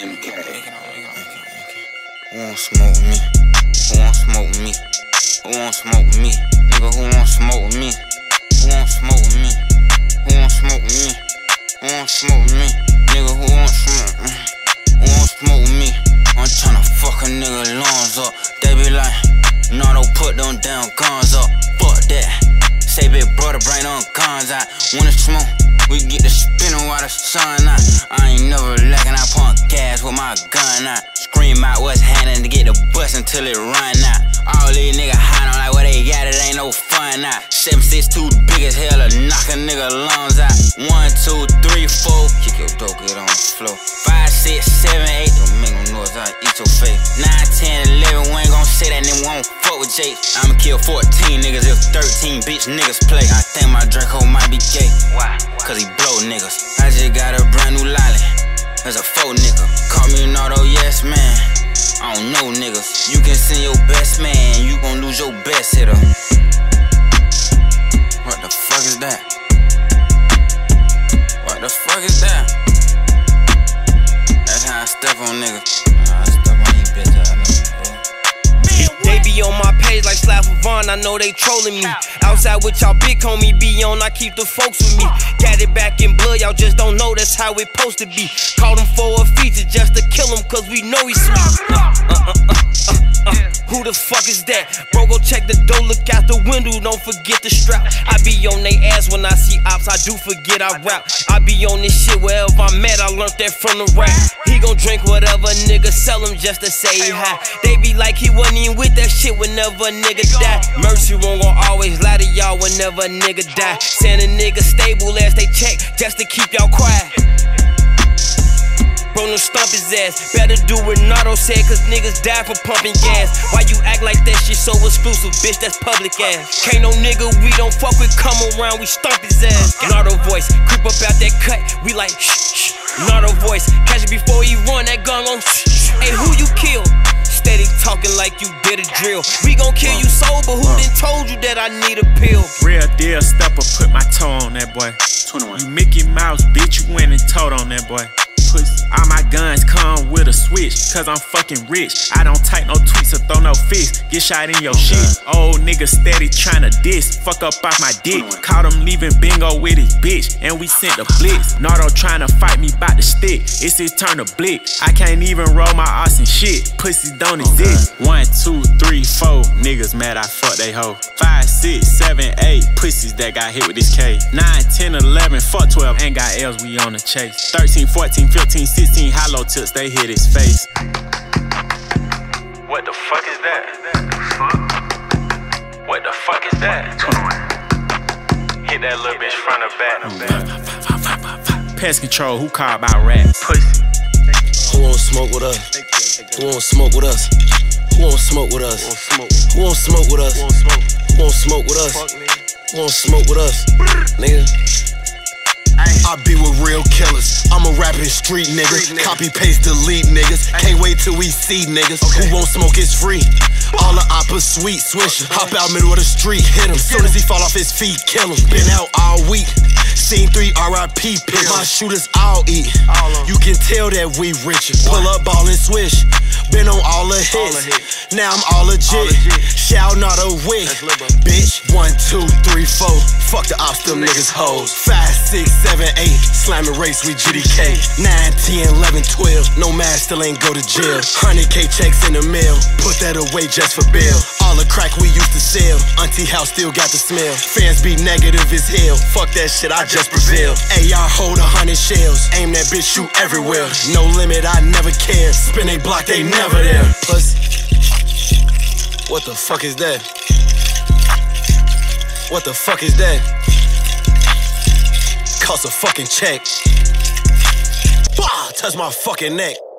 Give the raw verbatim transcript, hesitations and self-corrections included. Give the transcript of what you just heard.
M K. Who won't smoke with me? Who won't smoke with me? Who won't smoke with me? Nigga, who won't smoke with me? Who won't smoke with me? Who won't smoke with me? Who won't smoke with me? Nigga, who won't smoke with me? Who won't smoke with me? I'm tryna fuck a nigga lungs up. They be like, no, don't put them damn guns up. Fuck that. Say big brother, bring them guns out. When it's smoke, we get the spinning while the sun out. I ain't never lacking, I pump gas with my gun out. Scream out what's happening to get the bus until it run out. All these niggas hot on like where they got it, ain't no fun out. seven six two big as hell to knock a nigga lungs out. one, two, three, four, kick your dope, get on the floor. five, six, seven, eight, don't make no noise, I'll eat your face. nine, ten, eleven, we ain't gon' say that, then we won't fuck with Jake. I'ma kill fourteen niggas if thirteen bitch niggas play. I think my Draco might be gay. Why? Cause he blow niggas. I just got a brand new lolly. There's a faux nigga. Call me an auto yes man. I don't know niggas. You can send your best man, you gon' lose your best hitter. What the fuck is that? What the fuck is that? That's how I step on niggas. I step on you bitch ass niggas. They be on my page like Slav Vaughn, I know they trolling me. Outside with y'all big homie be on, I keep the folks with me. Got it back in blood, y'all just don't know that's how it supposed to be. Called him for a feature just to kill him cause we know he's sweet. Uh, uh, uh, uh, uh, uh. Who the fuck is that? Bro, go check the door, look out the window, don't forget the strap. I be on they ass when I see ops, I do forget I rap. I be on this shit wherever I'm at, I learned that from the rap. He gon' drink whatever nigga sell him just to say hi. They be like he wasn't even with that shit whenever a nigga die. Mercy won't gon' always lie to y'all whenever a nigga die. Send a nigga stable as they check just to keep y'all quiet. Bro, no stump his ass. Better do what Renato said, cause niggas die from pumping gas. Why you act like that shit so exclusive, bitch? That's public ass. Can't no nigga we don't fuck with come around, we stump his ass. Nardo voice, creep up out that cut, we like shh, shh. Nardo voice, catch it before he run, that gun on shh, shh. Hey, who you kill? Steady talking like you did a drill. We gon' kill you sober, who done told you that I need a pill? Real deal stepper, put my toe on that boy. twenty-one. You Mickey Mouse, bitch, you went and told on that boy. All my guns come with a switch, cause I'm fucking rich. I don't type no tweets or throw no fists. Get shot in your shit. Old nigga steady tryna diss. Fuck up off my dick. Caught him leaving bingo with his bitch, and we sent the blitz. Nardo tryna fight me by the stick. It's his turn to blick. I can't even roll my ass and shit. Pussies don't exist. One, two, three, four. Niggas mad I fuck they hoe. Five, six, seven, eight. Pussies that got hit with this K. Nine, ten, eleven, fuck twelve. Ain't got L's, we on the chase. Thirteen, fourteen, fifteen, sixteen, hollow tips, they hit his face. What the fuck is that? What the fuck is that? Hit that little bitch front or back. Pest control, who called about rats? Pussy. Who won't smoke with us? Who won't smoke with us? Who won't smoke with us? Who won't smoke with us? Who won't smoke with us? Who won't smoke with us? Nigga. I be with real killers. I'm a rapping street nigga. Copy, paste, delete niggas. Can't wait till we see niggas. Who won't smoke is free. All the oppa sweet swisher. Hop out middle of the street, hit him. Soon as he fall off his feet, kill him. Been out all week. Scene three R I P pick. My shooters all eat. You can tell that we richer. Pull up, ball and swish. Been on all the hits. Now I'm all legit. Shout not a wig. Bitch, one, two, three, four. Fuck the ops, them niggas hoes. Five, six, seven, eight. Slamming race with G D K. Nine, ten, eleven, twelve. No man still ain't go to jail. one hundred K checks in the mail. Put that away just for bail. All the crack we used to sell. Auntie house still got the smell. Fans be negative as hell. Fuck that shit, I just prevail. A R hold a hundred shells. Aim that bitch, shoot everywhere. No limit, I never care. Spin a block, they never there. Pussy. What the fuck is that? What the fuck is that? Cost a fucking check. Bah! Touch my fucking neck.